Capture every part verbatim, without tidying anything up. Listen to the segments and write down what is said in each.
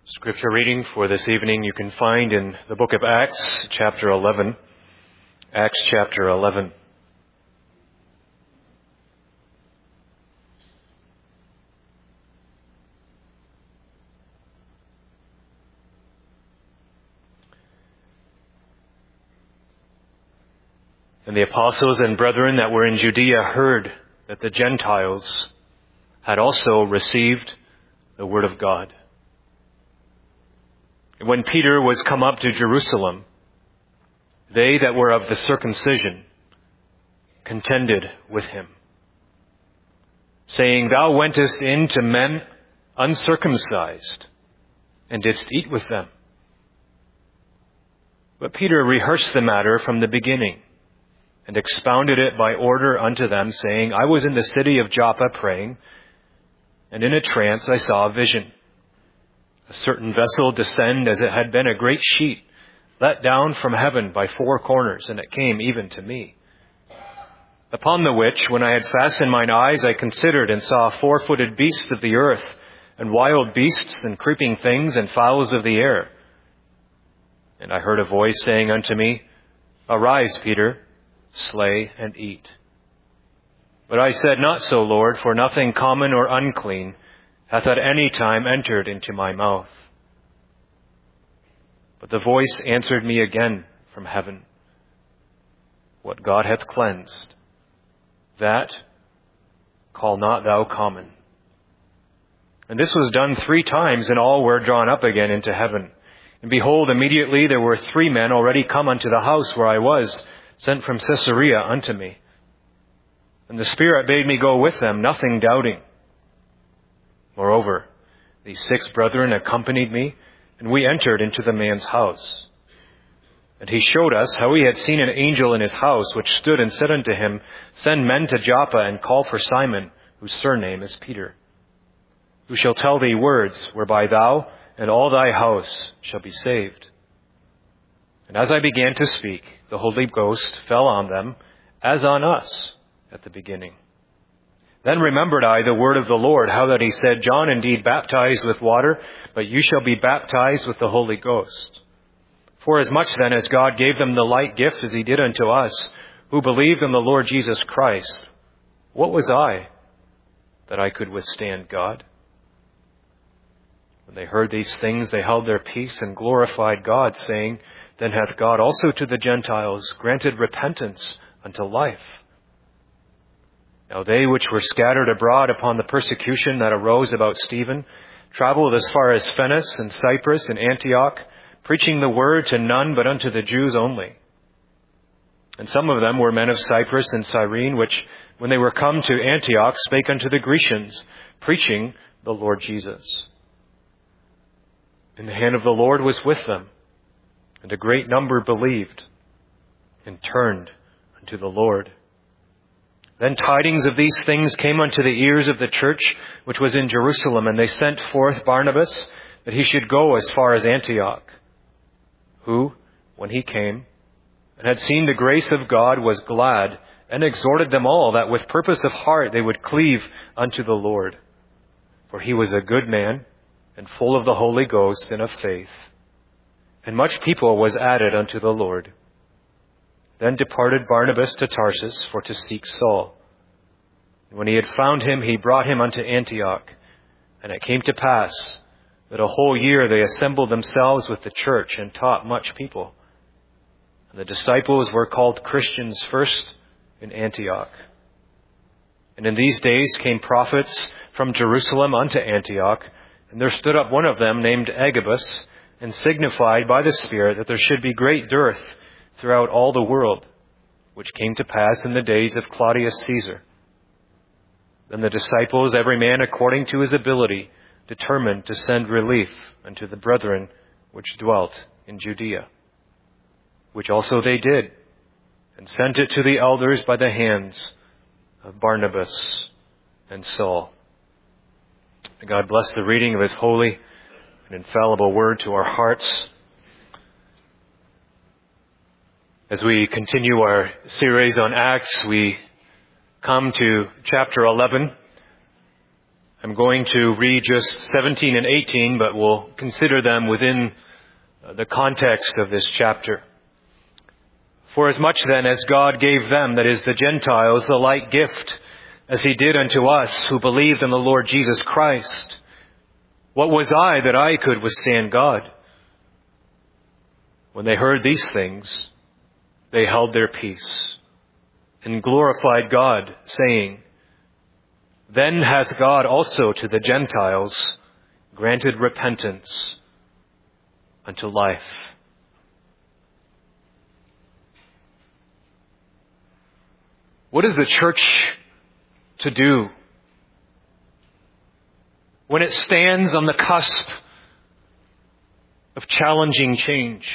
Scripture reading for this evening you can find in the book of Acts, chapter eleven. Acts chapter eleven. And the apostles and brethren that were in Judea heard that the Gentiles had also received the word of God. And when Peter was come up to Jerusalem, they that were of the circumcision contended with him, saying, Thou wentest in to men uncircumcised, and didst eat with them. But Peter rehearsed the matter from the beginning, and expounded it by order unto them, saying, I was in the city of Joppa praying, and in a trance I saw a vision. A certain vessel descend as it had been a great sheet, let down from heaven by four corners, and it came even to me. Upon the which, when I had fastened mine eyes, I considered and saw four-footed beasts of the earth, and wild beasts, and creeping things, and fowls of the air. And I heard a voice saying unto me, Arise, Peter, slay and eat. But I said, Not so, Lord, for nothing common or unclean hath at any time entered into my mouth. But the voice answered me again from heaven, What God hath cleansed, that call not thou common. And this was done three times, and all were drawn up again into heaven. And behold, immediately there were three men already come unto the house where I was, sent from Caesarea unto me. And the Spirit bade me go with them, nothing doubting. Moreover, these six brethren accompanied me, and we entered into the man's house. And he showed us how he had seen an angel in his house, which stood and said unto him, Send men to Joppa, and call for Simon, whose surname is Peter, who shall tell thee words, whereby thou and all thy house shall be saved. And as I began to speak, the Holy Ghost fell on them, as on us at the beginning. Then remembered I the word of the Lord, how that he said, John indeed baptized with water, but you shall be baptized with the Holy Ghost. For as much then as God gave them the like gift as he did unto us, who believed in the Lord Jesus Christ, what was I that I could withstand God? When they heard these things, they held their peace and glorified God, saying, Then hath God also to the Gentiles granted repentance unto life. Now they which were scattered abroad upon the persecution that arose about Stephen traveled as far as Phoenix and Cyprus and Antioch, preaching the word to none but unto the Jews only. And some of them were men of Cyprus and Cyrene, which, when they were come to Antioch, spake unto the Grecians, preaching the Lord Jesus. And the hand of the Lord was with them, and a great number believed and turned unto the Lord. Then tidings of these things came unto the ears of the church which was in Jerusalem, and they sent forth Barnabas, that he should go as far as Antioch, who, when he came, and had seen the grace of God, was glad, and exhorted them all that with purpose of heart they would cleave unto the Lord. For he was a good man, and full of the Holy Ghost and of faith. And much people was added unto the Lord. Then departed Barnabas to Tarsus for to seek Saul. And when he had found him, he brought him unto Antioch. And it came to pass that a whole year they assembled themselves with the church and taught much people. And the disciples were called Christians first in Antioch. And in these days came prophets from Jerusalem unto Antioch, and there stood up one of them named Agabus, and signified by the Spirit that there should be great dearth throughout all the world, which came to pass in the days of Claudius Caesar. Then the disciples, every man according to his ability, determined to send relief unto the brethren which dwelt in Judea, which also they did, and sent it to the elders by the hands of Barnabas and Saul. May God bless the reading of his holy and infallible word to our hearts. As we continue our series on Acts, we come to chapter eleven, I'm going to read just seventeen and eighteen, but we'll consider them within the context of this chapter. For as much then as God gave them, that is, the Gentiles, the like gift, as he did unto us who believed in the Lord Jesus Christ, what was I that I could withstand God? When they heard these things, they held their peace and glorified God, saying, Then hath God also to the Gentiles granted repentance unto life. What is the church to do when it stands on the cusp of challenging change?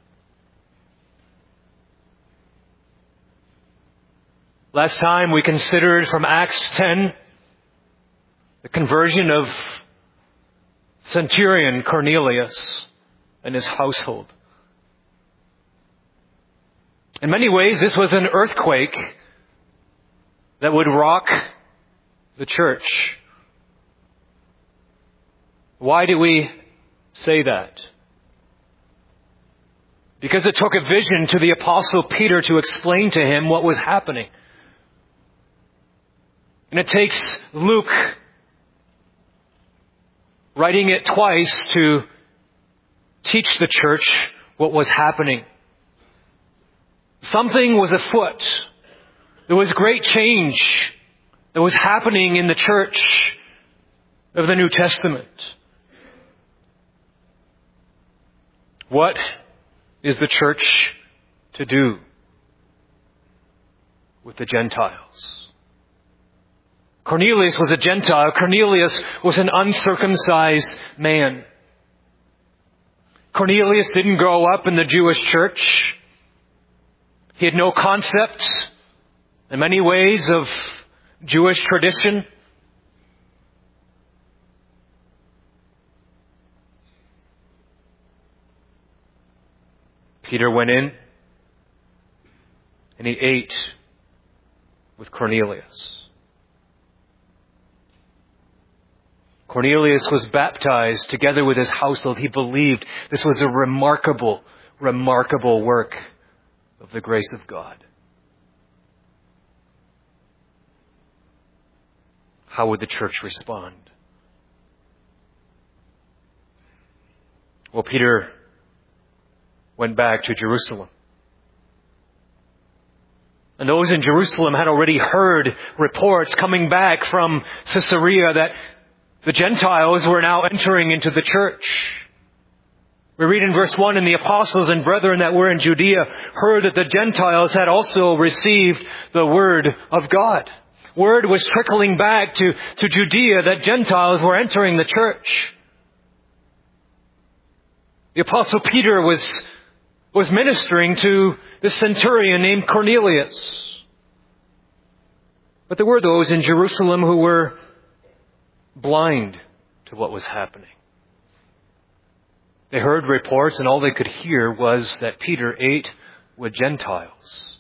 Last time we considered from Acts ten the conversion of centurion Cornelius and his household. In many ways, this was an earthquake that would rock the church. Why do we say that? Because it took a vision to the Apostle Peter to explain to him what was happening. And it takes Luke writing it twice to teach the church what was happening. Something was afoot. There was great change that was happening in the church of the New Testament. What is the church to do with the Gentiles? Cornelius was a Gentile. Cornelius was an uncircumcised man. Cornelius didn't grow up in the Jewish church. He had no concept, in many ways, of Jewish tradition. Peter went in and he ate with Cornelius. Cornelius was baptized together with his household. He believed this was a remarkable, remarkable work of the grace of God. How would the church respond? Well, Peter went back to Jerusalem. And those in Jerusalem had already heard reports coming back from Caesarea that the Gentiles were now entering into the church. We read in verse one, And the apostles and brethren that were in Judea heard that the Gentiles had also received the word of God. Word was trickling back to, to Judea that Gentiles were entering the church. The apostle Peter was, was ministering to this centurion named Cornelius. But there were those in Jerusalem who were blind to what was happening. They heard reports and all they could hear was that Peter ate with Gentiles.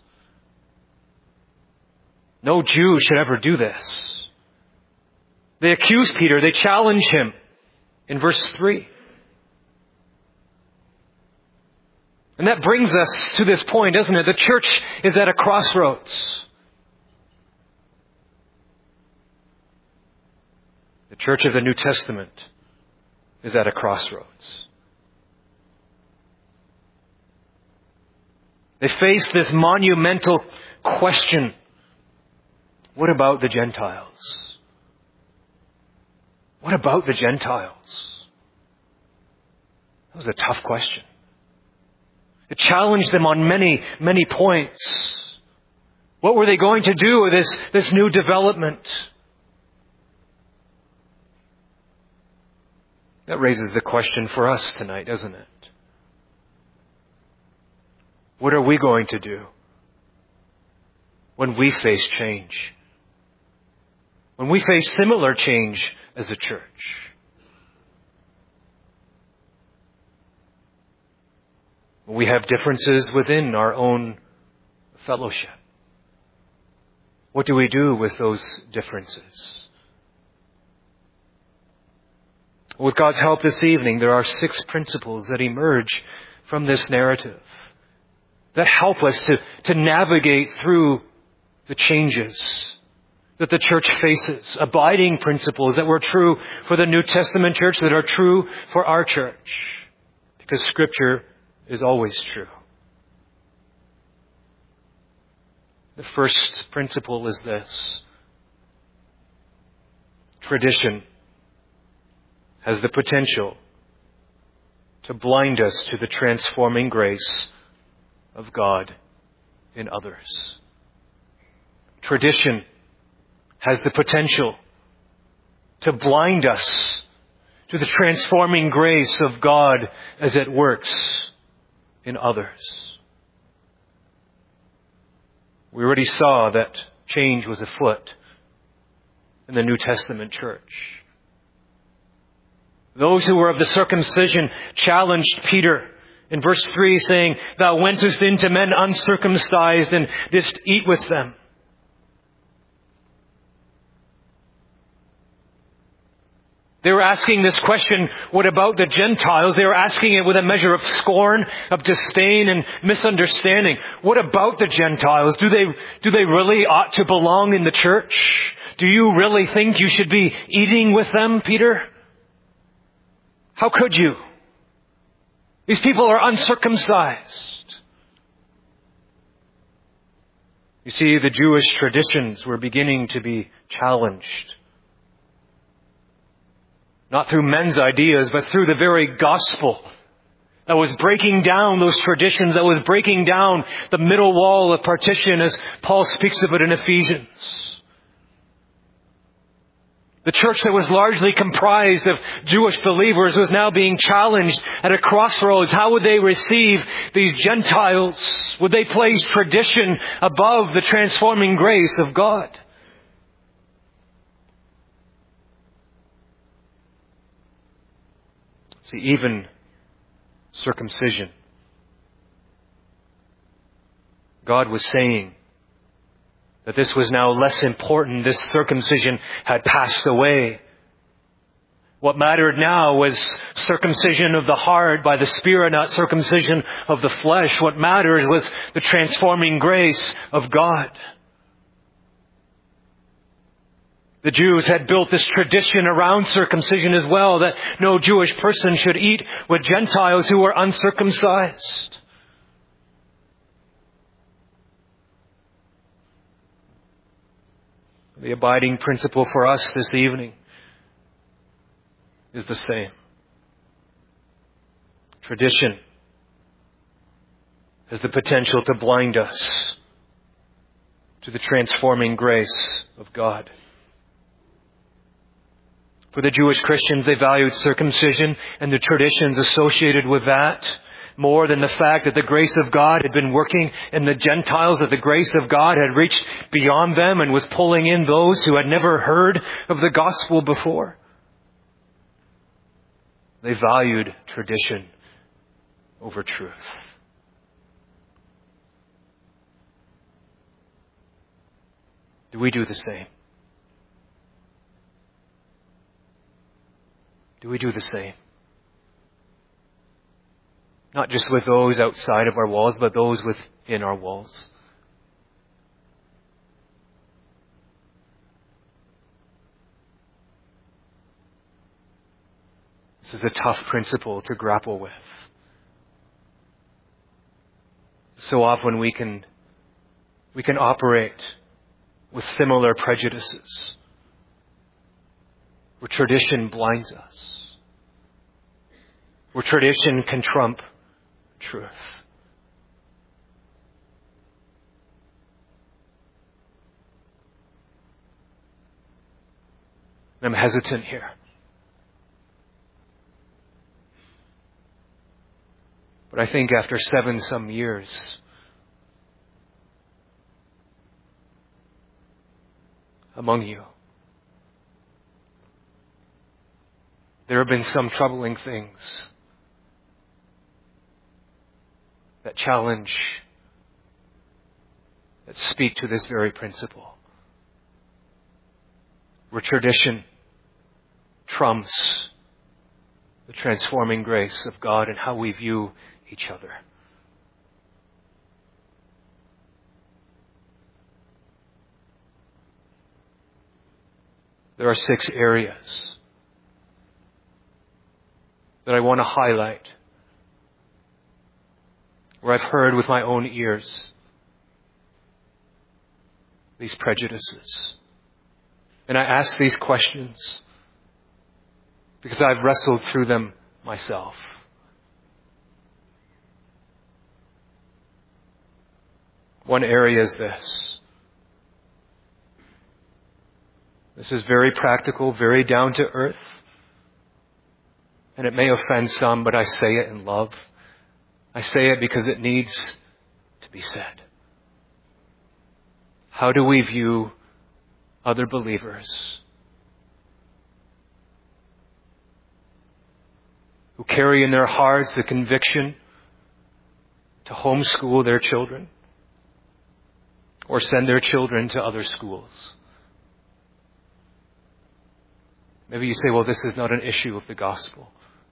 No Jew should ever do this. They accuse Peter. They challenge him in verse three. And that brings us to this point, doesn't it? The church is at a crossroads. The church of the New Testament is at a crossroads. They face this monumental question. What about the Gentiles? What about the Gentiles? That was a tough question. It challenged them on many, many points. What were they going to do with this, this new development? That raises the question for us tonight, doesn't it? What are we going to do when we face change? When we face similar change as a church? When we have differences within our own fellowship? What do we do with those differences? With God's help this evening, there are six principles that emerge from this narrative that help us to, to navigate through the changes that the church faces. Abiding principles that were true for the New Testament church, that are true for our church. Because Scripture is always true. The first principle is this: tradition has the potential to blind us to the transforming grace of God in others. Tradition has the potential to blind us to the transforming grace of God as it works in others. We already saw that change was afoot in the New Testament church. Those who were of the circumcision challenged Peter in verse three, saying, "Thou wentest into men uncircumcised and didst eat with them." They were asking this question, what about the Gentiles? They were asking it with a measure of scorn, of disdain, and misunderstanding. What about the Gentiles? Do they, do they really ought to belong in the church? Do you really think you should be eating with them, Peter? How could you? These people are uncircumcised. You see, the Jewish traditions were beginning to be challenged. Not through men's ideas, but through the very gospel that was breaking down those traditions, that was breaking down the middle wall of partition, as Paul speaks of it in Ephesians. The church that was largely comprised of Jewish believers was now being challenged at a crossroads. How would they receive these Gentiles? Would they place tradition above the transforming grace of God? See, even circumcision, God was saying that this was now less important. This circumcision had passed away. What mattered now was circumcision of the heart by the Spirit, not circumcision of the flesh. What mattered was the transforming grace of God. The Jews had built this tradition around circumcision as well, that no Jewish person should eat with Gentiles who were uncircumcised. The abiding principle for us this evening is the same. Tradition has the potential to blind us to the transforming grace of God. For the Jewish Christians, they valued circumcision and the traditions associated with that more than the fact that the grace of God had been working in the Gentiles, that the grace of God had reached beyond them and was pulling in those who had never heard of the gospel before. They valued tradition over truth. Do we do the same? Do we do the same? Not just with those outside of our walls, but those within our walls. This is a tough principle to grapple with. So often we can, we can operate with similar prejudices, where tradition blinds us, where tradition can trump truth. I'm hesitant here. But I think after seven some years, among you, there have been some troubling things that challenge, that speak to this very principle, where tradition trumps the transforming grace of God and how we view each other. There are six areas that I want to highlight where I've heard with my own ears these prejudices. And I ask these questions because I've wrestled through them myself. One area is this. This is very practical, very down to earth. And it may offend some, but I say it in love. I say it because it needs to be said. How do we view other believers who carry in their hearts the conviction to homeschool their children or send their children to other schools? Maybe you say, well, this is not an issue of the gospel.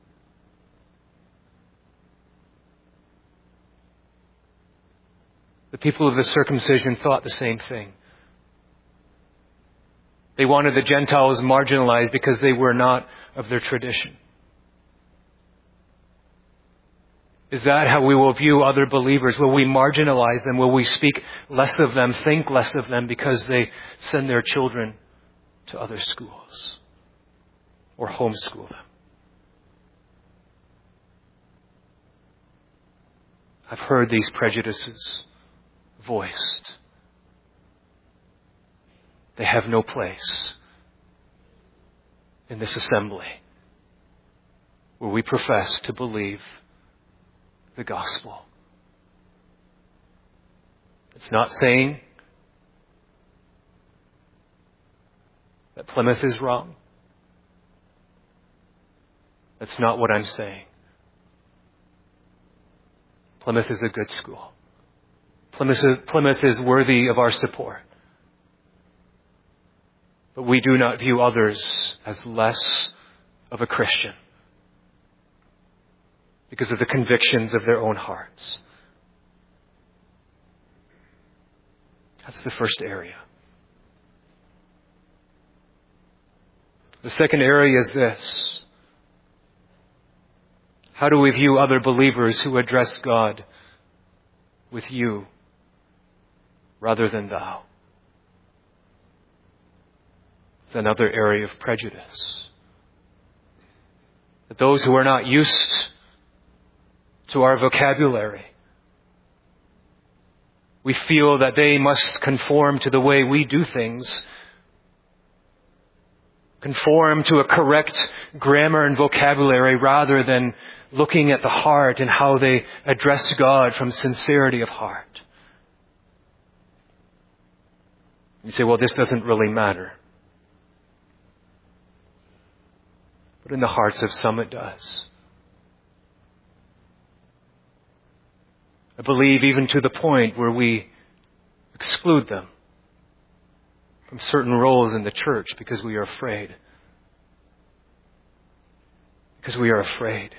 The people of the circumcision thought the same thing. They wanted the Gentiles marginalized because they were not of their tradition. Is that how we will view other believers? Will we marginalize them? Will we speak less of them, think less of them because they send their children to other schools or homeschool them? I've heard these prejudices voiced. They have no place in this assembly where we profess to believe the gospel. It's not saying that Plymouth is wrong. That's not what I'm saying. Plymouth is a good school. Plymouth is, Plymouth is worthy of our support. But we do not view others as less of a Christian because of the convictions of their own hearts. That's the first area. The second area is this. How do we view other believers who address God with you rather than thou? It's another area of prejudice. That those who are not used to our vocabulary, we feel that they must conform to the way we do things, conform to a correct grammar and vocabulary rather than looking at the heart and how they address God from sincerity of heart. You say, well, this doesn't really matter. But in the hearts of some it does. I believe even to the point where we exclude them from certain roles in the church because we are afraid. Because we are afraid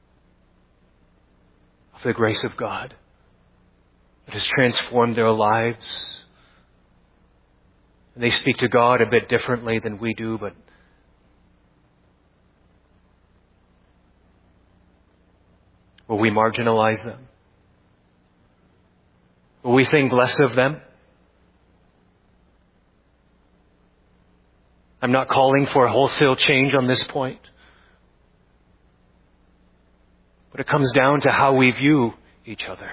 of the grace of God that has transformed their lives. And they speak to God a bit differently than we do, but will we marginalize them? Will we think less of them? I'm not calling for a wholesale change on this point. But it comes down to how we view each other.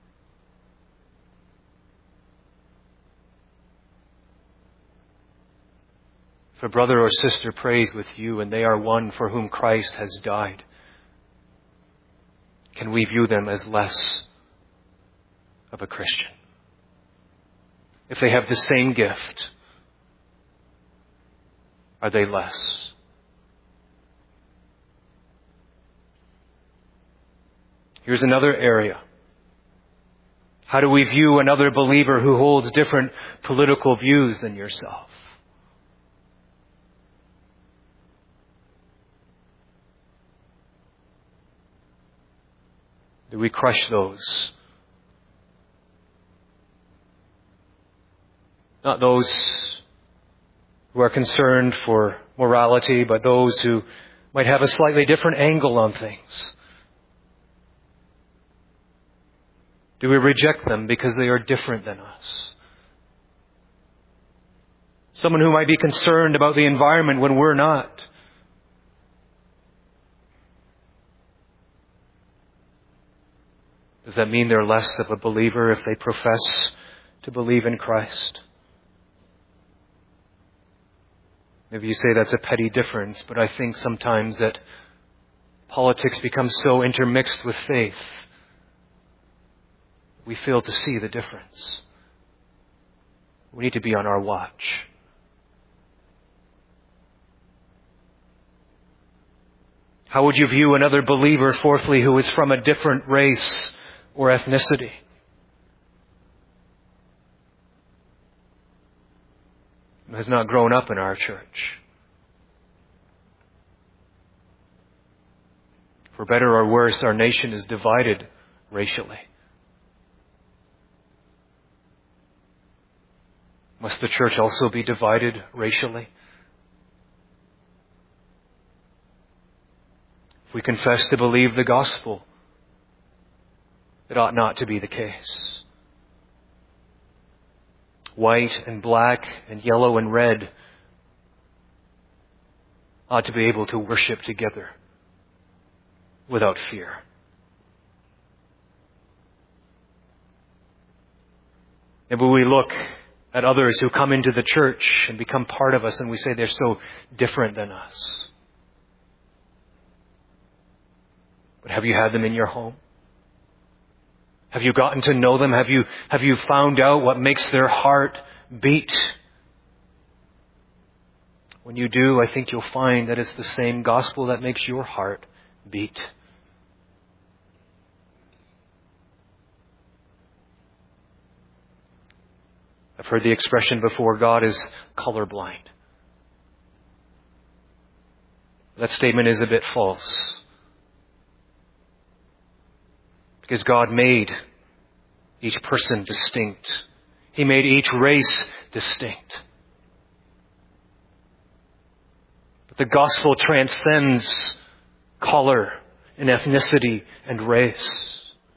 If a brother or sister prays with you and they are one for whom Christ has died, can we view them as less of a Christian? If they have the same gift, are they less? Here's another area. How do we view another believer who holds different political views than yourself? Do we crush those? Not those who are concerned for morality, but those who might have a slightly different angle on things. Do we reject them because they are different than us? Someone who might be concerned about the environment when we're not. Does that mean they're less of a believer if they profess to believe in Christ? Maybe you say that's a petty difference, but I think sometimes that politics becomes so intermixed with faith, we fail to see the difference. We need to be on our watch. How would you view another believer, fourthly, who is from a different race or ethnicity? Who has not grown up in our church? For better or worse, our nation is divided racially. Must the church also be divided racially? If we confess to believe the gospel, it ought not to be the case. White and black and yellow and red ought to be able to worship together without fear. And when we look at others who come into the church and become part of us and we say they're so different than us. But have you had them in your home? Have you gotten to know them? Have you, have you found out what makes their heart beat? When you do, I think you'll find that it's the same gospel that makes your heart beat. I've heard the expression before, God is colorblind. That statement is a bit false. Because God made each person distinct. He made each race distinct. But the gospel transcends color and ethnicity and race.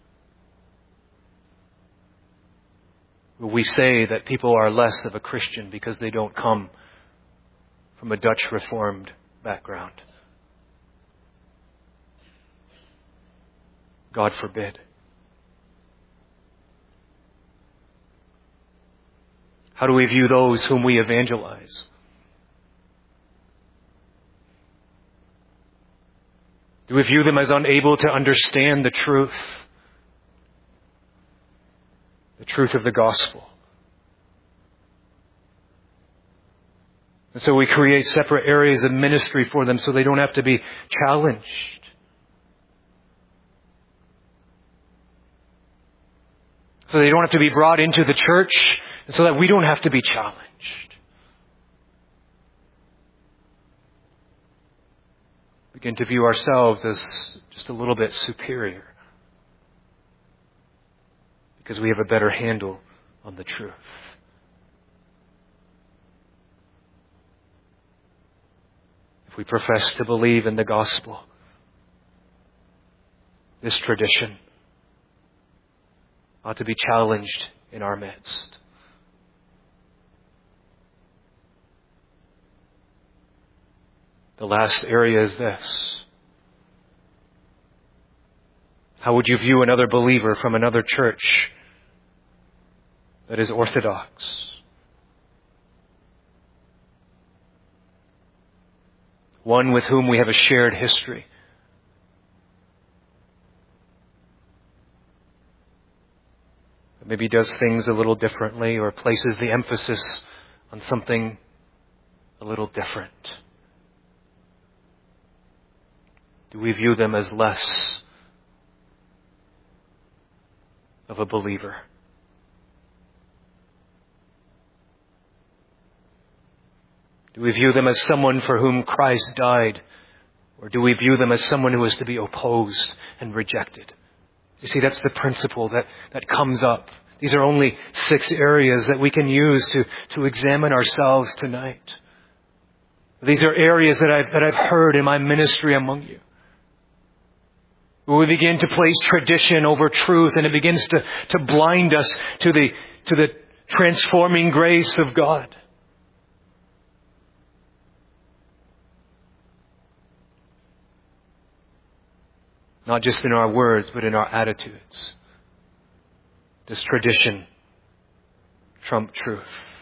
We say that people are less of a Christian because they don't come from a Dutch Reformed background. God forbid. How do we view those whom we evangelize? Do we view them as unable to understand the truth? The truth of the gospel. And so we create separate areas of ministry for them so they don't have to be challenged. So they don't have to be brought into the church, and so that we don't have to be challenged. Begin to view ourselves as just a little bit superior. Because we have a better handle on the truth. If we profess to believe in the gospel, this tradition ought to be challenged in our midst. The last area is this. How would you view another believer from another church that is orthodox? One with whom we have a shared history. That maybe does things a little differently or places the emphasis on something a little different. Do we view them as less of a believer? Do we view them as someone for whom Christ died? Or do we view them as someone who is to be opposed and rejected? You see, that's the principle that, that comes up. These are only six areas that we can use to, to examine ourselves tonight. These are areas that I've, that I've heard in my ministry among you. Where we begin to place tradition over truth, and it begins to, to blind us to the, to the transforming grace of God. Not just in our words, but in our attitudes. Does tradition trump truth?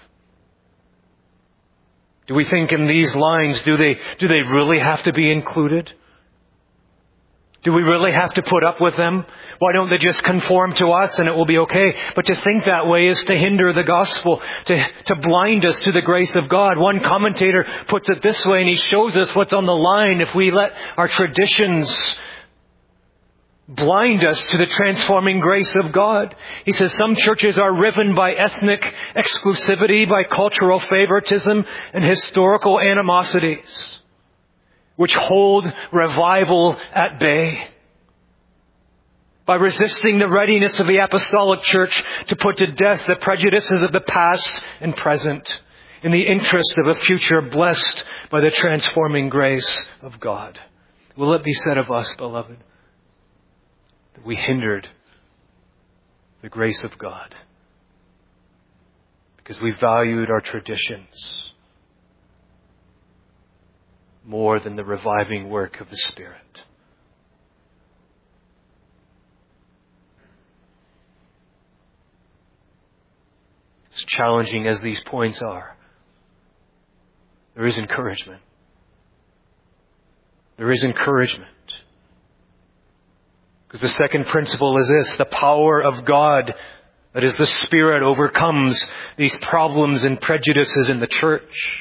Do we think in these lines, do they, do they really have to be included? Do we really have to put up with them? Why don't they just conform to us and it will be okay? But to think that way is to hinder the gospel, to, to blind us to the grace of God. One commentator puts it this way, and he shows us what's on the line if we let our traditions blind us to the transforming grace of God. He says some churches are riven by ethnic exclusivity, by cultural favoritism and historical animosities, which hold revival at bay. By resisting the readiness of the apostolic church to put to death the prejudices of the past and present in the interest of a future blessed by the transforming grace of God. Will it be said of us, beloved, that we hindered the grace of God because we valued our traditions more than the reviving work of the Spirit? As challenging as these points are, there is encouragement. There is encouragement. Because the second principle is this: the power of God, that is the Spirit, overcomes these problems and prejudices in the church.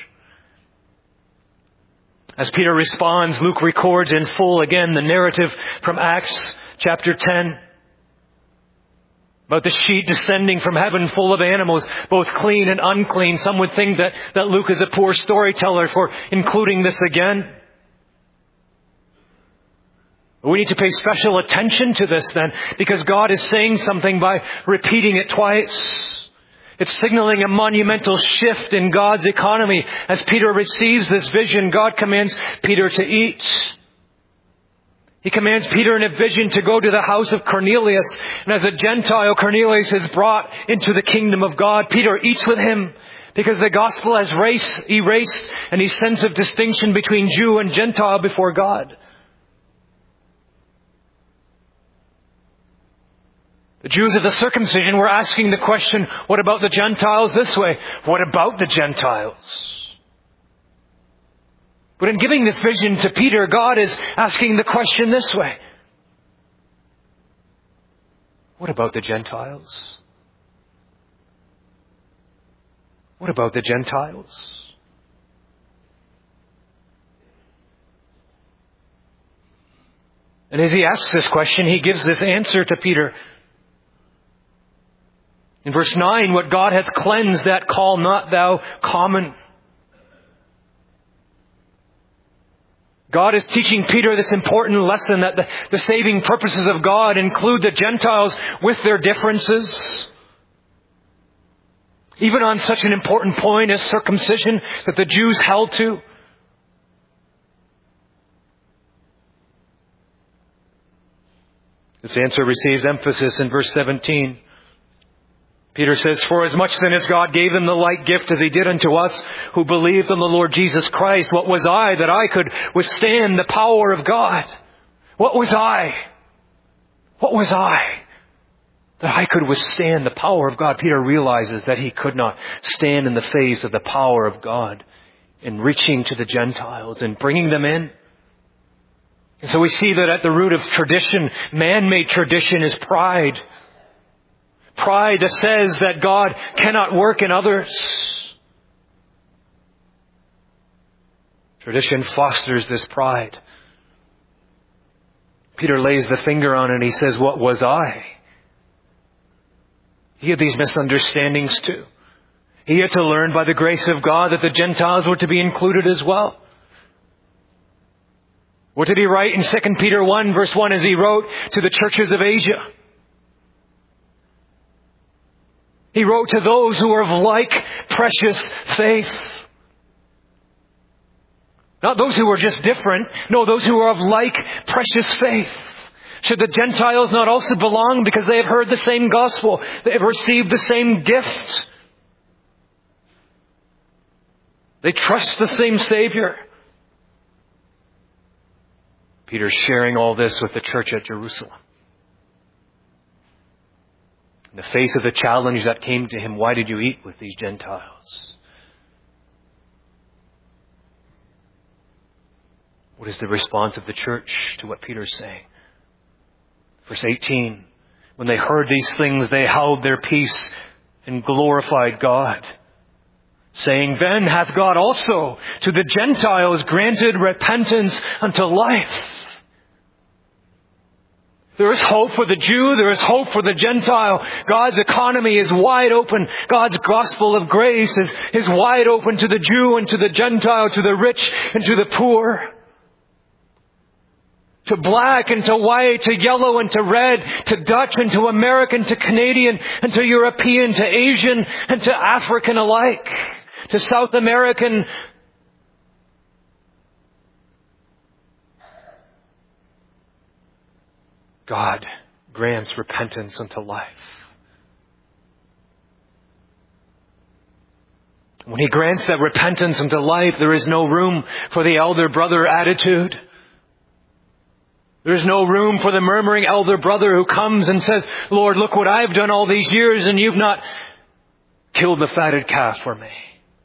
As Peter responds, Luke records in full again the narrative from Acts chapter ten about the sheet descending from heaven full of animals, both clean and unclean. Some would think that, that Luke is a poor storyteller for including this again. We need to pay special attention to this then, because God is saying something by repeating it twice. It's signaling a monumental shift in God's economy. As Peter receives this vision, God commands Peter to eat. He commands Peter in a vision to go to the house of Cornelius. And as a Gentile, Cornelius is brought into the kingdom of God. Peter eats with him because the gospel has race, erased any sense of distinction between Jew and Gentile before God. The Jews of the circumcision were asking the question, what about the Gentiles this way? What about the Gentiles? But in giving this vision to Peter, God is asking the question this way. What about the Gentiles? What about the Gentiles? And as he asks this question, he gives this answer to Peter. In verse nine, what God hath cleansed, that call not thou common. God is teaching Peter this important lesson that the, the saving purposes of God include the Gentiles with their differences. Even on such an important point as circumcision that the Jews held to. This answer receives emphasis in verse seventeen. Peter says, for as much then as God gave them the like gift as he did unto us who believed on the Lord Jesus Christ, what was I that I could withstand the power of God? What was I? What was I that I could withstand the power of God? Peter realizes that he could not stand in the face of the power of God in reaching to the Gentiles and bringing them in. And so we see that at the root of tradition, man-made tradition, is pride. Pride that says that God cannot work in others. Tradition fosters this pride. Peter lays the finger on it and he says, what was I? He had these misunderstandings too. He had to learn by the grace of God that the Gentiles were to be included as well. What did he write in Second Peter one verse one as he wrote to the churches of Asia? He wrote to those who are of like precious faith. Not those who are just different. No, those who are of like precious faith. Should the Gentiles not also belong because they have heard the same gospel? They have received the same gift. They trust the same Savior. Peter's sharing all this with the church at Jerusalem. In the face of the challenge that came to him, why did you eat with these Gentiles? What is the response of the church to what Peter's saying? Verse eighteen, when they heard these things, they held their peace and glorified God, saying, then hath God also to the Gentiles granted repentance unto life. There is hope for the Jew. There is hope for the Gentile. God's economy is wide open. God's gospel of grace is, is wide open to the Jew and to the Gentile, to the rich and to the poor. To black and to white, to yellow and to red, to Dutch and to American, to Canadian and to European, to Asian and to African alike, to South American. God grants repentance unto life. When He grants that repentance unto life, there is no room for the elder brother attitude. There's no room for the murmuring elder brother who comes and says, Lord, look what I've done all these years and you've not killed the fatted calf for me.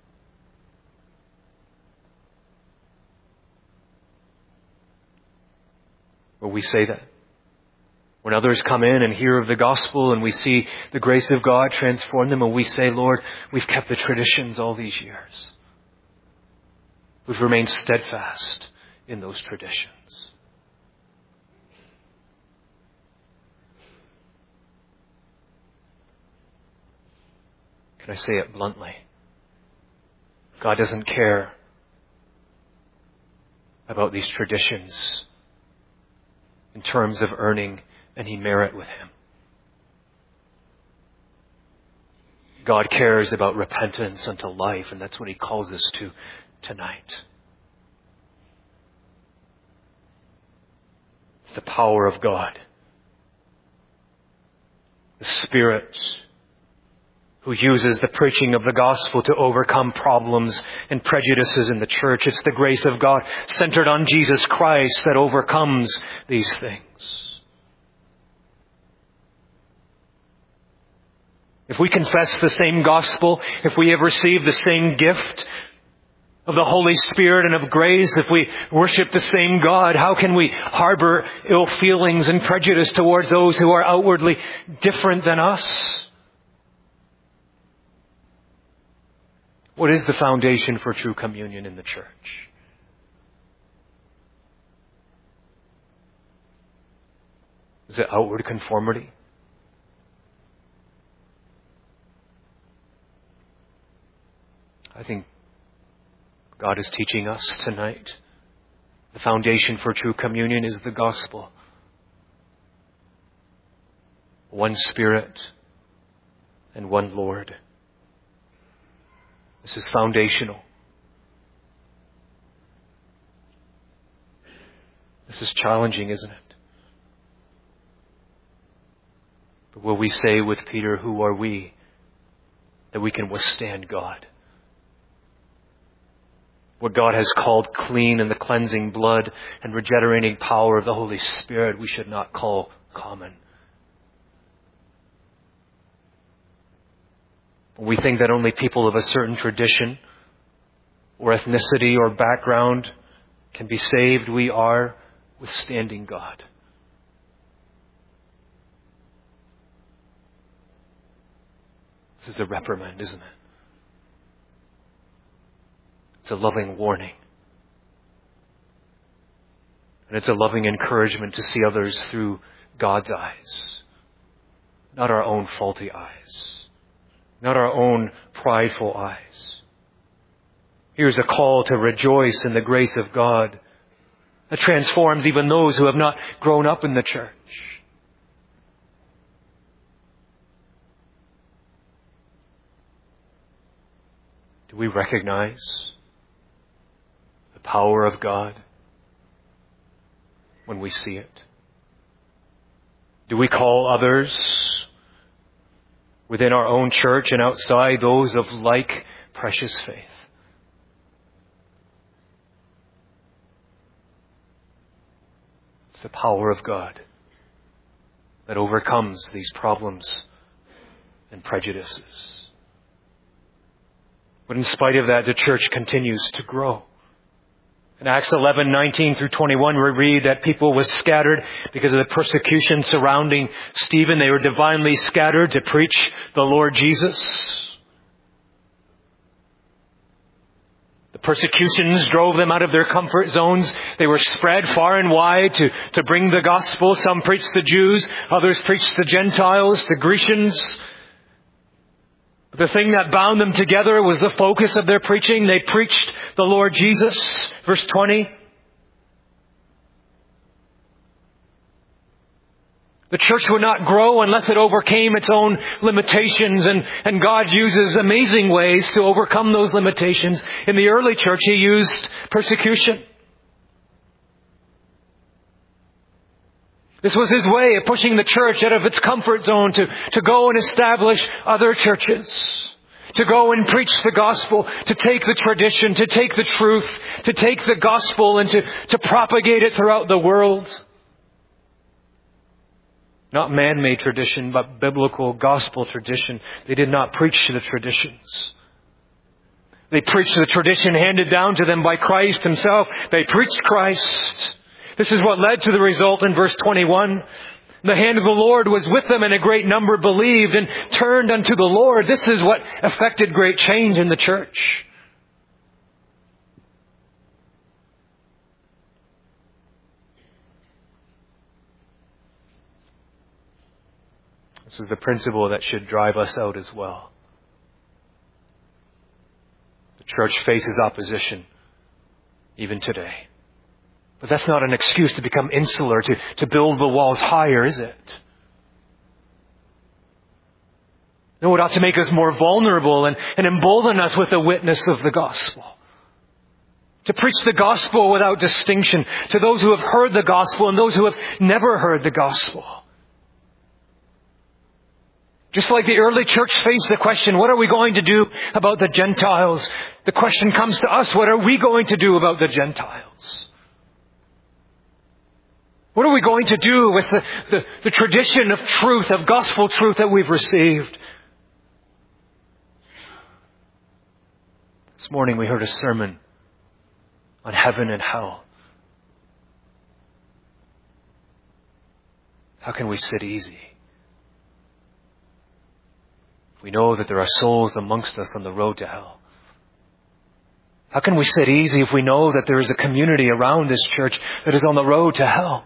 Will we say that? When others come in and hear of the gospel and we see the grace of God transform them, and we say, Lord, we've kept the traditions all these years. We've remained steadfast in those traditions. Can I say it bluntly? God doesn't care about these traditions in terms of earning any merit with Him. God cares about repentance unto life, and that's what He calls us to tonight. It's the power of God, the Spirit who uses the preaching of the gospel to overcome problems and prejudices in the church. It's the grace of God centered on Jesus Christ that overcomes these things. If we confess the same gospel, if we have received the same gift of the Holy Spirit and of grace, if we worship the same God, how can we harbor ill feelings and prejudice towards those who are outwardly different than us? What is the foundation for true communion in the church? Is it outward conformity? I think God is teaching us tonight. The foundation for true communion is the gospel. One Spirit and one Lord. This is foundational. This is challenging, isn't it? But will we say with Peter, who are we, that we can withstand God? What God has called clean in the cleansing blood and regenerating power of the Holy Spirit, we should not call common. We think that only people of a certain tradition or ethnicity or background can be saved. We are withstanding God. This is a reprimand, isn't it? It's a loving warning. And it's a loving encouragement to see others through God's eyes, not our own faulty eyes. Not our own prideful eyes. Here's a call to rejoice in the grace of God that transforms even those who have not grown up in the church. Do we recognize the power of God when we see it? Do we call others within our own church and outside, those of like precious faith? It's the power of God that overcomes these problems and prejudices. But in spite of that, the church continues to grow. In Acts eleven, nineteen through twenty-one, we read that people were scattered because of the persecution surrounding Stephen. They were divinely scattered to preach the Lord Jesus. The persecutions drove them out of their comfort zones. They were spread far and wide to, to bring the gospel. Some preached to Jews, others preached to Gentiles, to Grecians. The thing that bound them together was the focus of their preaching. They preached the Lord Jesus. Verse twenty. The church would not grow unless it overcame its own limitations, and, and God uses amazing ways to overcome those limitations. In the early church, He used persecution. This was His way of pushing the church out of its comfort zone to, to go and establish other churches. To go and preach the gospel, to take the tradition, to take the truth, to take the gospel and to, to propagate it throughout the world. Not man-made tradition, but biblical gospel tradition. They did not preach to the traditions. They preached the tradition handed down to them by Christ Himself. They preached Christ. This is what led to the result in verse twenty-one. The hand of the Lord was with them, and a great number believed and turned unto the Lord. This is what effected great change in the church. This is the principle that should drive us out as well. The church faces opposition even today. But that's not an excuse to become insular, to, to build the walls higher, is it? No, it ought to make us more vulnerable and, and embolden us with the witness of the gospel. To preach the gospel without distinction to those who have heard the gospel and those who have never heard the gospel. Just like the early church faced the question, what are we going to do about the Gentiles? The question comes to us, what are we going to do about the Gentiles? What are we going to do with the, the, the tradition of truth, of gospel truth that we've received? This morning we heard a sermon on heaven and hell. How can we sit easy? We know that there are souls amongst us on the road to hell. How can we sit easy if we know that there is a community around this church that is on the road to hell?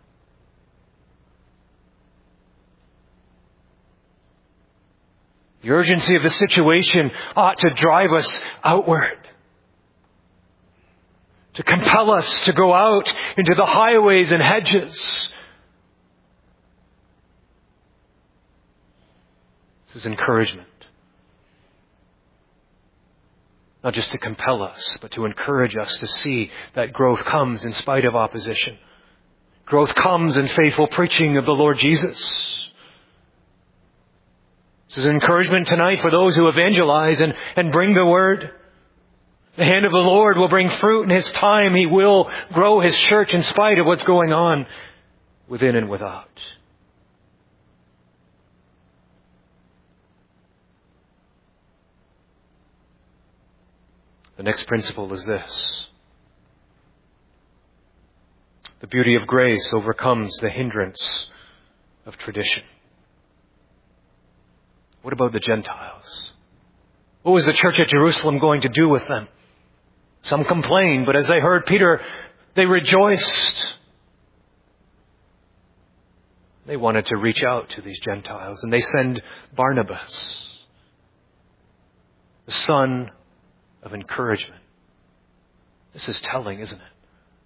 The urgency of the situation ought to drive us outward. To compel us to go out into the highways and hedges. This is encouragement. Not just to compel us, but to encourage us to see that growth comes in spite of opposition. Growth comes in faithful preaching of the Lord Jesus. This is encouragement tonight for those who evangelize and, and bring the word. The hand of the Lord will bring fruit in His time. He will grow His church in spite of what's going on within and without. The next principle is this. The beauty of grace overcomes the hindrance of tradition. What about the Gentiles? What was the church at Jerusalem going to do with them? Some complained, but as they heard Peter, they rejoiced. They wanted to reach out to these Gentiles, and they send Barnabas, the son of encouragement. This is telling, isn't it?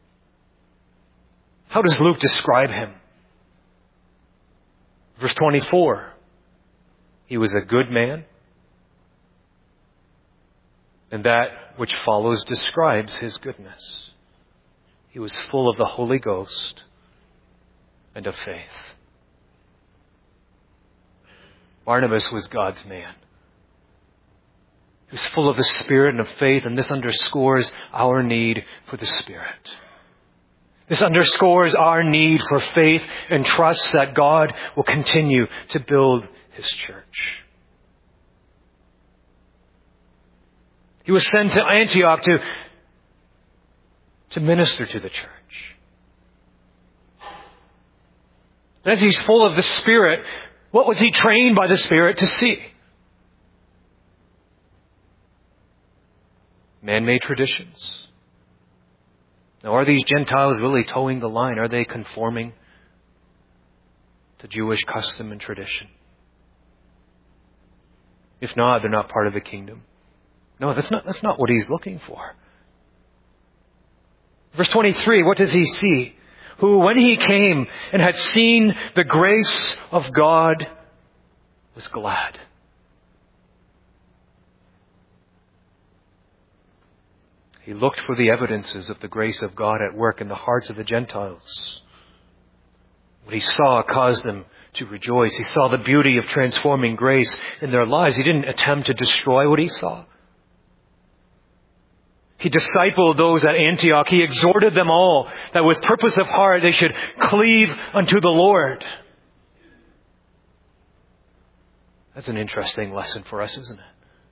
How does Luke describe him? Verse twenty-four. He was a good man, And that which follows describes his goodness. He was full of the Holy Ghost and of faith. Barnabas was God's man. He was full of the Spirit and of faith, and this underscores our need for the Spirit. This underscores our need for faith and trust that God will continue to build His church. He was sent to Antioch to, to minister to the church. And as he's full of the Spirit, what was he trained by the Spirit to see? Man-made traditions. Now, are these Gentiles really towing the line? Are they conforming to Jewish custom and tradition? If not, they're not part of the kingdom. No, that's not, that's not what he's looking for. Verse twenty-three, what does he see? Who, when he came and had seen the grace of God, was glad. He looked for the evidences of the grace of God at work in the hearts of the Gentiles. What he saw caused them to rejoice. He saw the beauty of transforming grace in their lives. He didn't attempt to destroy what he saw. He discipled those at Antioch. He exhorted them all that with purpose of heart they should cleave unto the Lord. That's an interesting lesson for us, isn't it?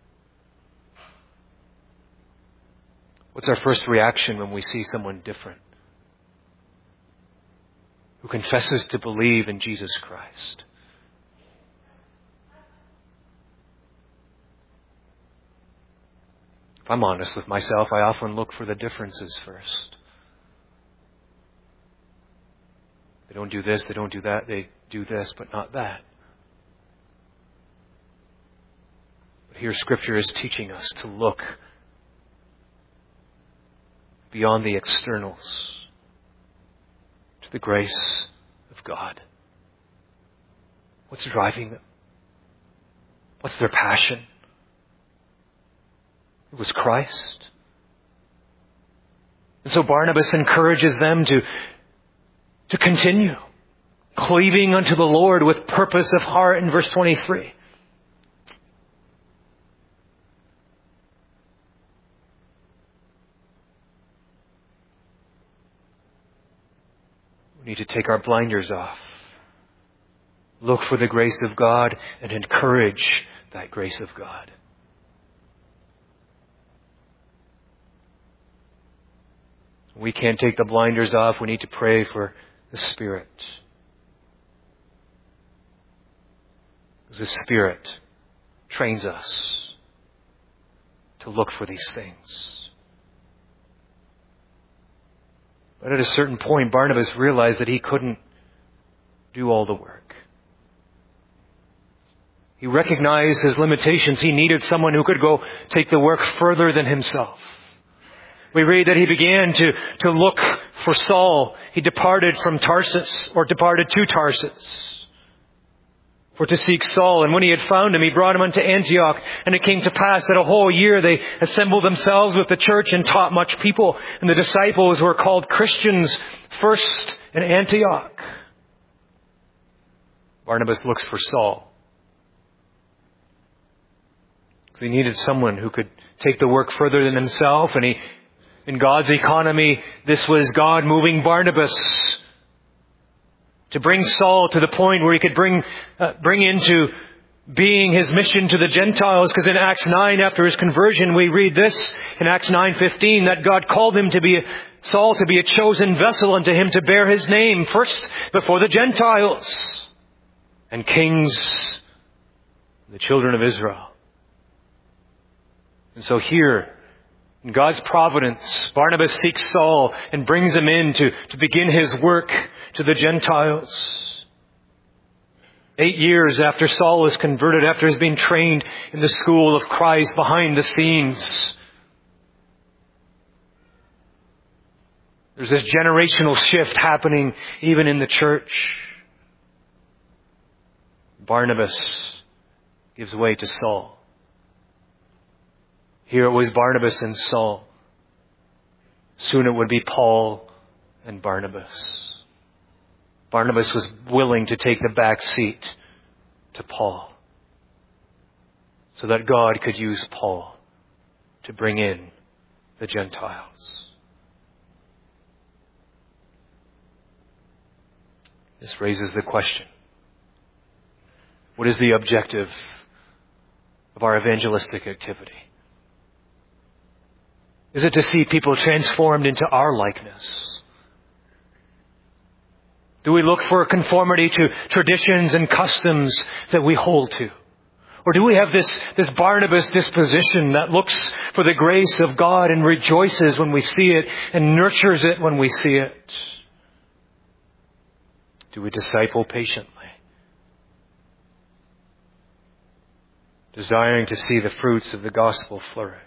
What's our first reaction when we see someone different who confesses to believe in Jesus Christ? If I'm honest with myself, I often look for the differences first. They don't do this, they don't do that, they do this, but not that. But here Scripture is teaching us to look beyond the externals to the grace of God. What's driving them? What's their passion? It was Christ. And so Barnabas encourages them to, to continue cleaving unto the Lord with purpose of heart in verse twenty-three. We need to take our blinders off. Look for the grace of God and encourage that grace of God. We can't take the blinders off. We need to pray for the Spirit. Because the Spirit trains us to look for these things. But at a certain point, Barnabas realized that he couldn't do all the work. He recognized his limitations. He needed someone who could go take the work further than himself. We read that he began to, to look for Saul. He departed from Tarsus, or departed to Tarsus, for to seek Saul. And when he had found him, he brought him unto Antioch. And it came to pass that a whole year they assembled themselves with the church and taught much people. And the disciples were called Christians first in Antioch. Barnabas looks for Saul. So he needed someone who could take the work further than himself, and he in God's economy, this was God moving Barnabas to bring Saul to the point where he could bring uh, bring into being his mission to the Gentiles. Because in Acts nine, after his conversion, we read this in Acts nine fifteen, that God called him to be a, Saul to be a chosen vessel unto him to bear his name first before the Gentiles and kings, the children of Israel. And so here, in God's providence, Barnabas seeks Saul and brings him in to, to begin his work to the Gentiles. Eight years after Saul is converted, after he's been trained in the school of Christ behind the scenes, there's this generational shift happening even in the church. Barnabas gives way to Saul. Here it was Barnabas and Saul. Soon it would be Paul and Barnabas. Barnabas was willing to take the back seat to Paul so that God could use Paul to bring in the Gentiles. This raises the question, what is the objective of our evangelistic activity? Is it to see people transformed into our likeness? Do we look for conformity to traditions and customs that we hold to? Or do we have this, this Barnabas disposition that looks for the grace of God and rejoices when we see it and nurtures it when we see it? Do we disciple patiently, desiring to see the fruits of the gospel flourish?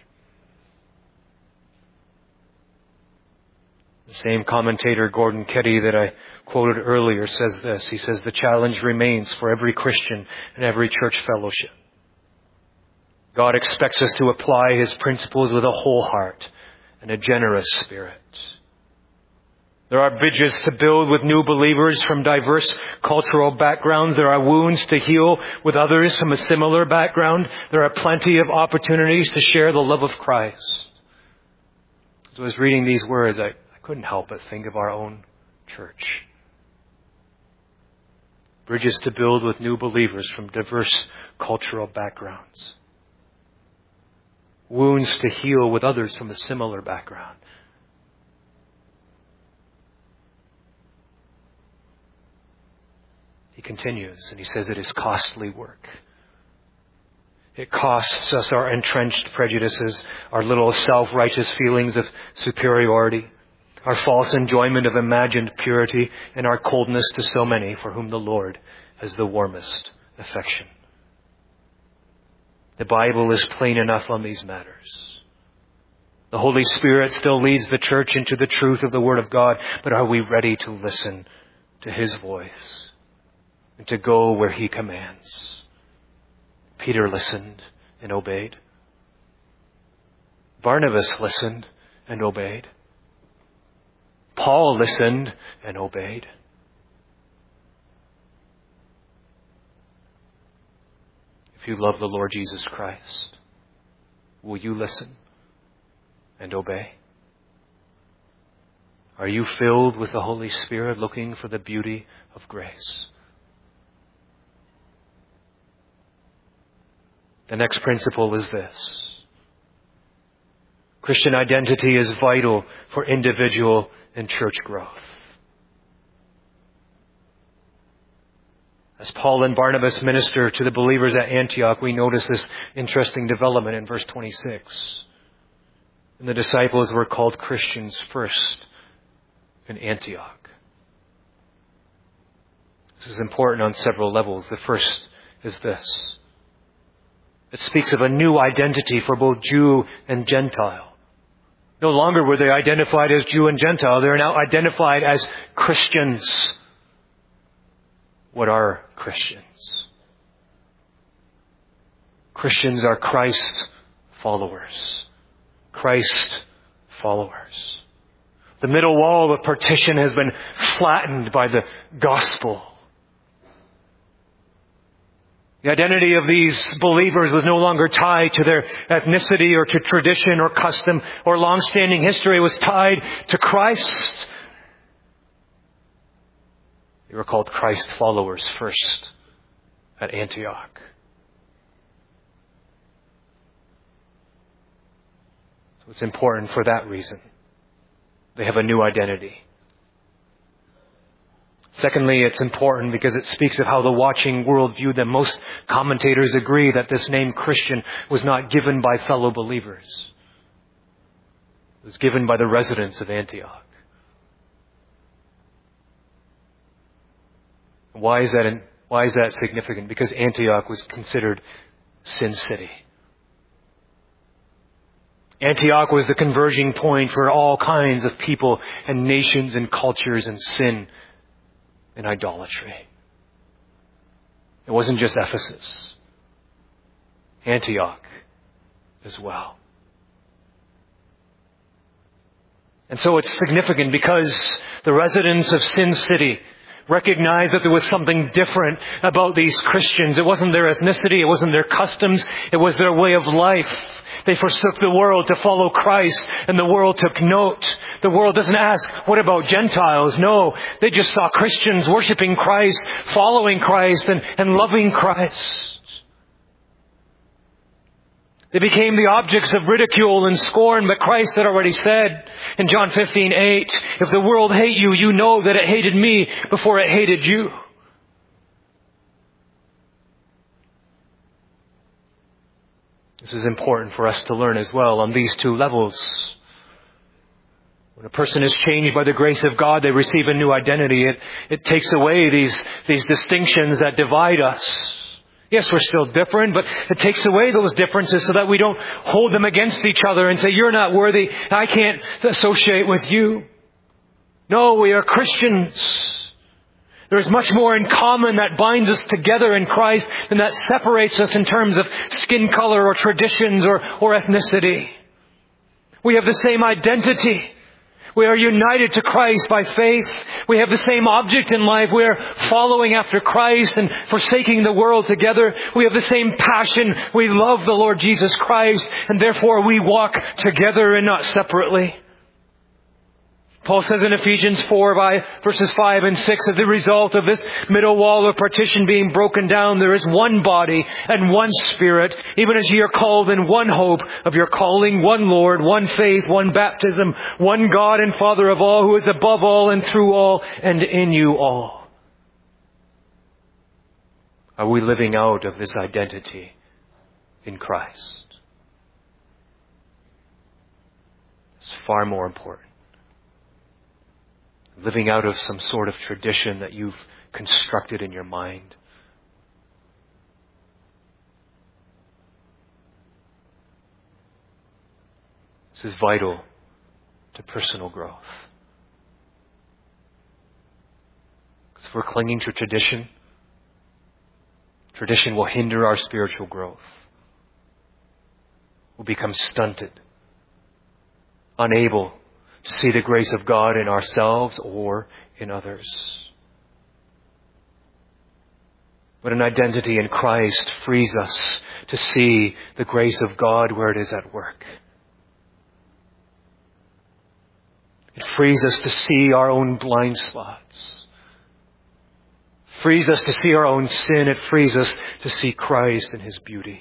The same commentator, Gordon Ketty, that I quoted earlier says this. He says, the challenge remains for every Christian and every church fellowship. God expects us to apply His principles with a whole heart and a generous spirit. There are bridges to build with new believers from diverse cultural backgrounds. There are wounds to heal with others from a similar background. There are plenty of opportunities to share the love of Christ. As I was reading these words, I, I couldn't help but think of our own church. Bridges to build with new believers from diverse cultural backgrounds. Wounds to heal with others from a similar background. He continues and he says it is costly work. It costs us our entrenched prejudices, our little self-righteous feelings of superiority, our false enjoyment of imagined purity, and our coldness to so many for whom the Lord has the warmest affection. The Bible is plain enough on these matters. The Holy Spirit still leads the church into the truth of the Word of God, but are we ready to listen to His voice and to go where He commands? Peter listened and obeyed. Barnabas listened and obeyed. Paul listened and obeyed. If you love the Lord Jesus Christ, will you listen and obey? Are you filled with the Holy Spirit, looking for the beauty of grace? The next principle is this. Christian identity is vital for individual and church growth. As Paul and Barnabas minister to the believers at Antioch, we notice this interesting development in verse twenty-six. And the disciples were called Christians first in Antioch. This is important on several levels. The first is this. It speaks of a new identity for both Jew and Gentile. No longer were they identified as Jew and Gentile. They are now identified as Christians. What are Christians? Christians are Christ followers. Christ followers. The middle wall of partition has been flattened by the gospel. The identity of these believers was no longer tied to their ethnicity or to tradition or custom or long-standing history. It was tied to Christ. They were called Christ followers first at Antioch. So it's important for that reason. They have a new identity. Secondly, it's important because it speaks of how the watching world viewed them. Most commentators agree that this name Christian was not given by fellow believers. It was given by the residents of Antioch. Why is that, why is that significant? Because Antioch was considered Sin City. Antioch was the converging point for all kinds of people and nations and cultures and sin and idolatry. It wasn't just Ephesus. Antioch as well. And so it's significant because the residents of Sin City recognized that there was something different about these Christians. It wasn't their ethnicity, it wasn't their customs, it was their way of life. They forsook the world to follow Christ, and the world took note. The world doesn't ask, what about Gentiles? No, they just saw Christians worshiping Christ, following Christ, and, and loving Christ. They became the objects of ridicule and scorn, but Christ had already said in John fifteen eight, if the world hate you, you know that it hated me before it hated you. This is important for us to learn as well on these two levels. When a person is changed by the grace of God, they receive a new identity. It, it takes away these, these distinctions that divide us. Yes, we're still different, but it takes away those differences so that we don't hold them against each other and say, you're not worthy, I can't associate with you. No, we are Christians. There is much more in common that binds us together in Christ than that separates us in terms of skin color or traditions or, or ethnicity. We have the same identity. We are united to Christ by faith. We have the same object in life. We are following after Christ and forsaking the world together. We have the same passion. We love the Lord Jesus Christ, and therefore we walk together and not separately. Paul says in Ephesians four, by verses five and six, as a result of this middle wall of partition being broken down, there is one body and one Spirit, even as ye are called in one hope of your calling, one Lord, one faith, one baptism, one God and Father of all, who is above all and through all and in you all. Are we living out of this identity in Christ? It's far more important. Living out of some sort of tradition that you've constructed in your mind. This is vital to personal growth. Because if we're clinging to tradition, tradition will hinder our spiritual growth. We'll become stunted, unable to see the grace of God in ourselves or in others. But an identity in Christ frees us to see the grace of God where it is at work. It frees us to see our own blind spots. It frees us to see our own sin. It frees us to see Christ and His beauty.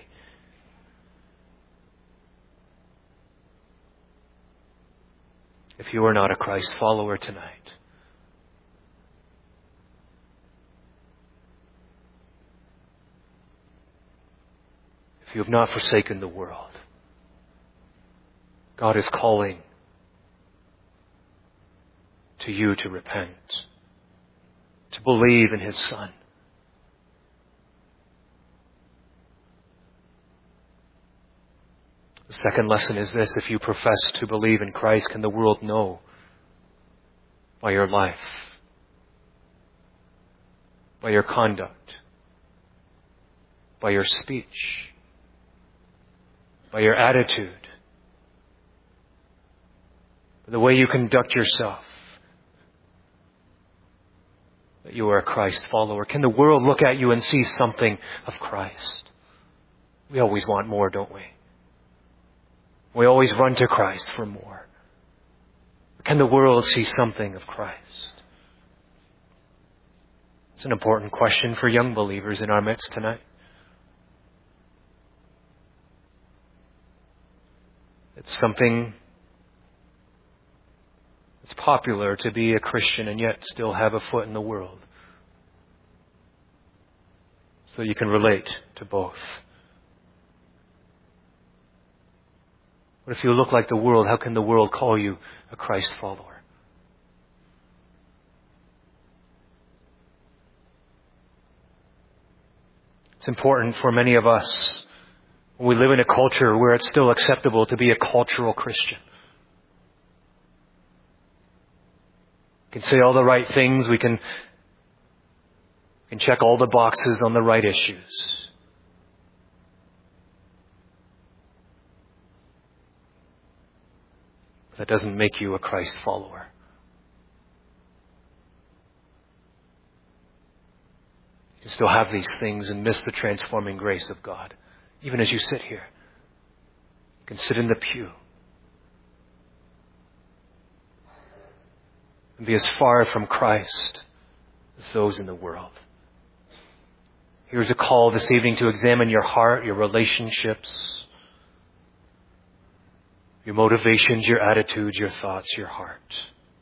If you are not a Christ follower tonight, if you have not forsaken the world, God is calling to you to repent, to believe in His Son. The second lesson is this: if you profess to believe in Christ, can the world know by your life, by your conduct, by your speech, by your attitude, by the way you conduct yourself, that you are a Christ follower? Can the world look at you and see something of Christ? We always want more, don't we? We always run to Christ for more. Can the world see something of Christ? It's an important question for young believers in our midst tonight. It's something it's popular to be a Christian and yet still have a foot in the world. So you can relate to both. But if you look like the world, how can the world call you a Christ follower? It's important for many of us when we live in a culture where it's still acceptable to be a cultural Christian. We can say all the right things. We can, we can check all the boxes on the right issues. That doesn't make you a Christ follower. You can still have these things and miss the transforming grace of God. Even as you sit here, you can sit in the pew and be as far from Christ as those in the world. Here's a call this evening to examine your heart, your relationships, your motivations, your attitudes, your thoughts, your heart.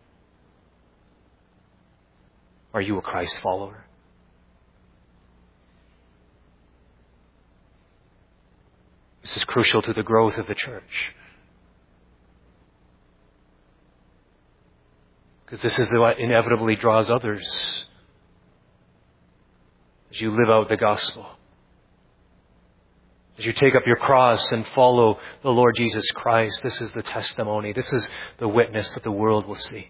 Are you a Christ follower? This is crucial to the growth of the church. Because this is what inevitably draws others as you live out the gospel. As you take up your cross and follow the Lord Jesus Christ, this is the testimony. This is the witness that the world will see.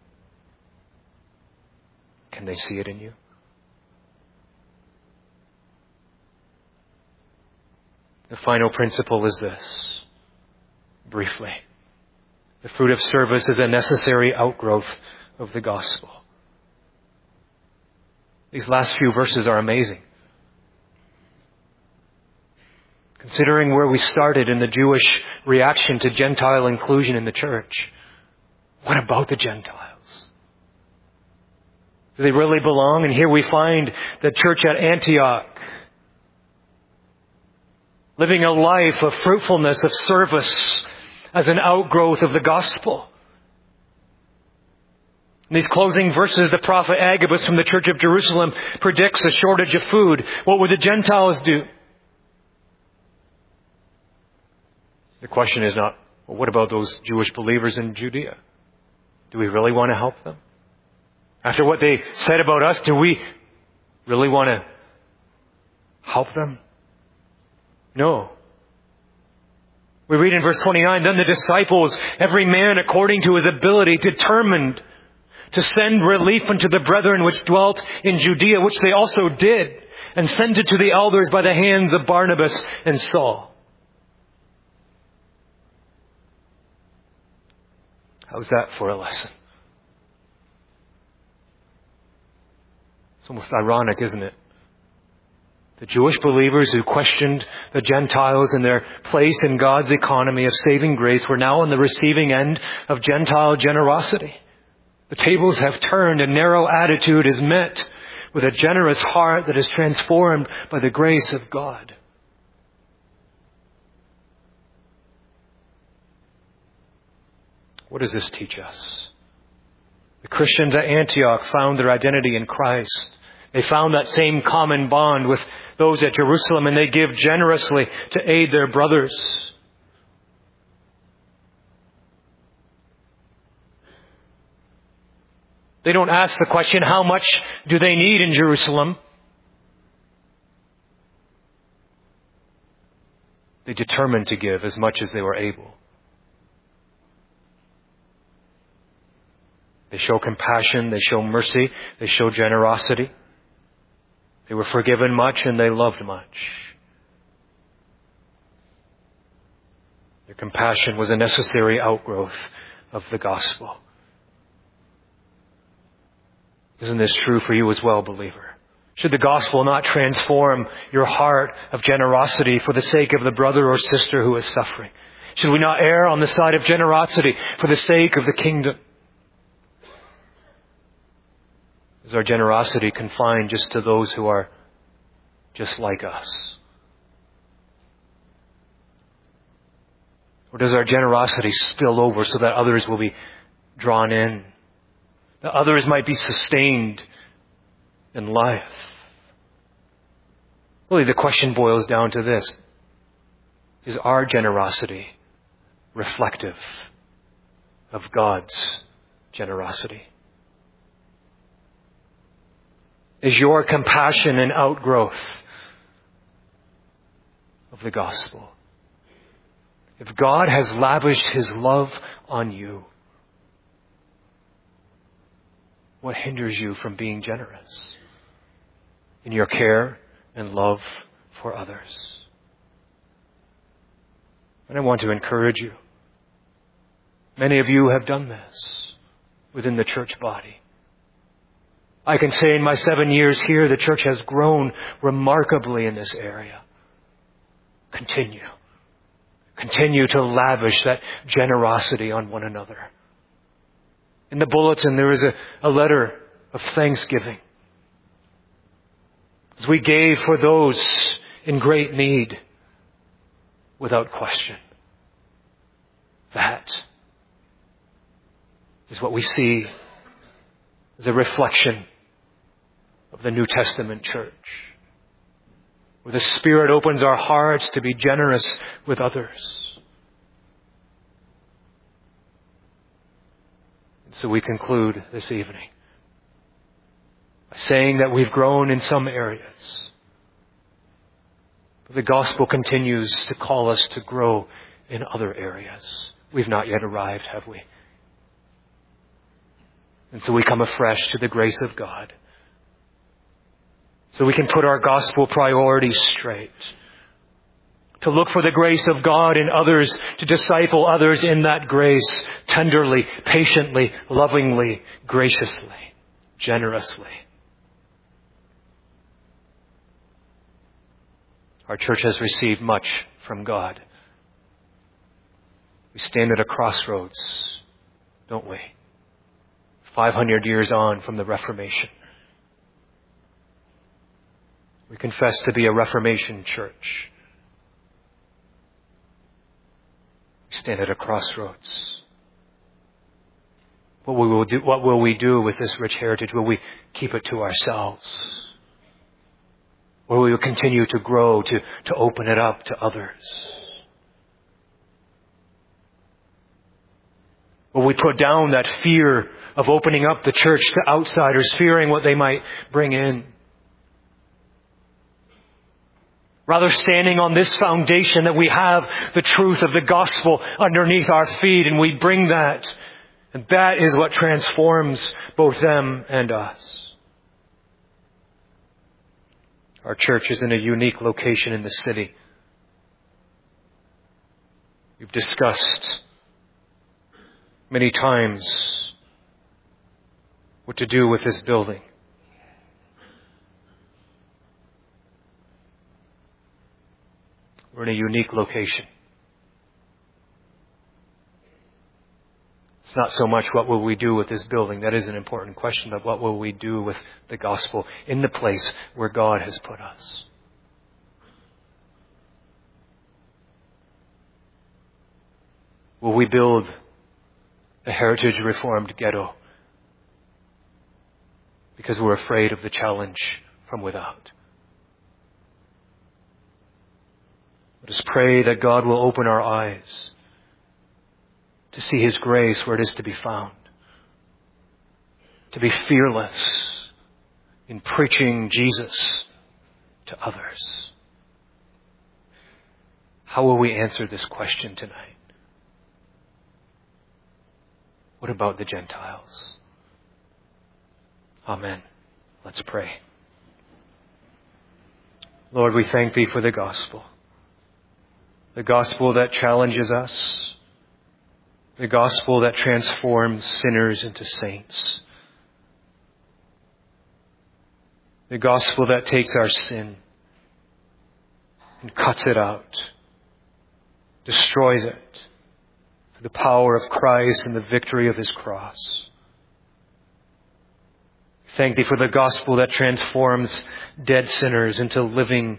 Can they see it in you? The final principle is this, briefly. The fruit of service is a necessary outgrowth of the gospel. These last few verses are amazing. Considering where we started in the Jewish reaction to Gentile inclusion in the church, what about the Gentiles? Do they really belong? And here we find the church at Antioch living a life of fruitfulness, of service as an outgrowth of the gospel. In these closing verses, the prophet Agabus from the church of Jerusalem predicts a shortage of food. What would the Gentiles do? The question is not, well, what about those Jewish believers in Judea? Do we really want to help them? After what they said about us, do we really want to help them? No. We read in verse twenty-nine, then the disciples, every man according to his ability, determined to send relief unto the brethren which dwelt in Judea, which they also did, and sent it to the elders by the hands of Barnabas and Saul. How's that for a lesson? It's almost ironic, isn't it? The Jewish believers who questioned the Gentiles and their place in God's economy of saving grace were now on the receiving end of Gentile generosity. The tables have turned. A narrow attitude is met with a generous heart that is transformed by the grace of God. What does this teach us? The Christians at Antioch found their identity in Christ. They found that same common bond with those at Jerusalem, and they give generously to aid their brothers. They don't ask the question, how much do they need in Jerusalem? They determined to give as much as they were able. They show compassion, they show mercy, they show generosity. They were forgiven much and they loved much. Their compassion was a necessary outgrowth of the gospel. Isn't this true for you as well, believer? Should the gospel not transform your heart of generosity for the sake of the brother or sister who is suffering? Should we not err on the side of generosity for the sake of the kingdom? Is our generosity confined just to those who are just like us? Or does our generosity spill over so that others will be drawn in? That others might be sustained in life? Really, the question boils down to this. Is our generosity reflective of God's generosity? Is your compassion an outgrowth of the gospel? If God has lavished His love on you, what hinders you from being generous in your care and love for others? And I want to encourage you. Many of you have done this within the church body. I can say in my seven years here, the church has grown remarkably in this area. Continue. Continue to lavish that generosity on one another. In the bulletin, there is a, a letter of thanksgiving. As we gave for those in great need, without question. That is what we see as a reflection of the New Testament church, where the Spirit opens our hearts to be generous with others. And so we conclude this evening by saying that we've grown in some areas, but the gospel continues to call us to grow in other areas. We've not yet arrived, have we? And so we come afresh to the grace of God, so we can put our gospel priorities straight, to look for the grace of God in others, to disciple others in that grace tenderly, patiently, lovingly, graciously, generously. Our church has received much from God. We stand at a crossroads, don't we? five hundred years on from the Reformation. We confess to be a Reformation church. We stand at a crossroads. What we will do, what will we do with this rich heritage? Will we keep it to ourselves? Or will we continue to grow, to, to open it up to others? Will we put down that fear of opening up the church to outsiders, fearing what they might bring in? Rather, standing on this foundation that we have the truth of the gospel underneath our feet, and we bring that. And that is what transforms both them and us. Our church is in a unique location in the city. We've discussed many times what to do with this building. We're in a unique location. It's not so much what will we do with this building. That is an important question, but what will we do with the gospel in the place where God has put us? Will we build a heritage reformed ghetto because we're afraid of the challenge from without? Let us pray that God will open our eyes to see His grace where it is to be found, to be fearless in preaching Jesus to others. How will we answer this question tonight? What about the Gentiles? Amen. Let's pray. Lord, we thank Thee for the gospel. The gospel that challenges us. The gospel that transforms sinners into saints. The gospel that takes our sin and cuts it out, destroys it through the power of Christ and the victory of His cross. Thank Thee for the gospel that transforms dead sinners into living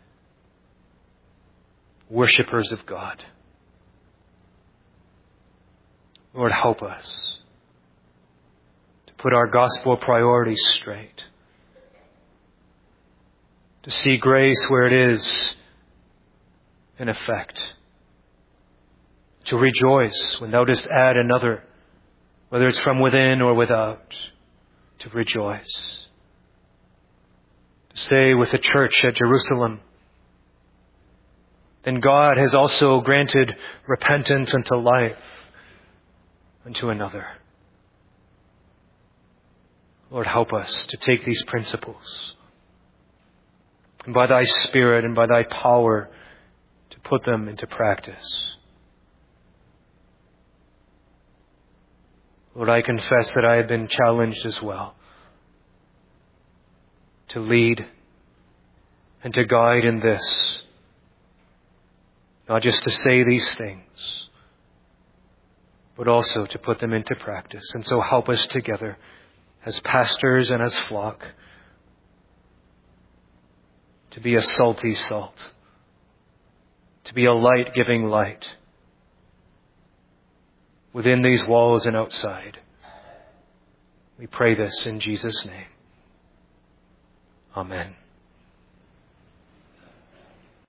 worshippers of God. Lord, help us to put our gospel priorities straight, to see grace where it is in effect, to rejoice when Thou dost add another, whether it's from within or without, to rejoice. To say with the church at Jerusalem, then God has also granted repentance unto life unto another. Lord, help us to take these principles and by Thy Spirit and by Thy power to put them into practice. Lord, I confess that I have been challenged as well to lead and to guide in this, not just to say these things, but also to put them into practice. And so help us together as pastors and as flock to be a salty salt, to be a light giving light within these walls and outside. We pray this in Jesus' name. Amen.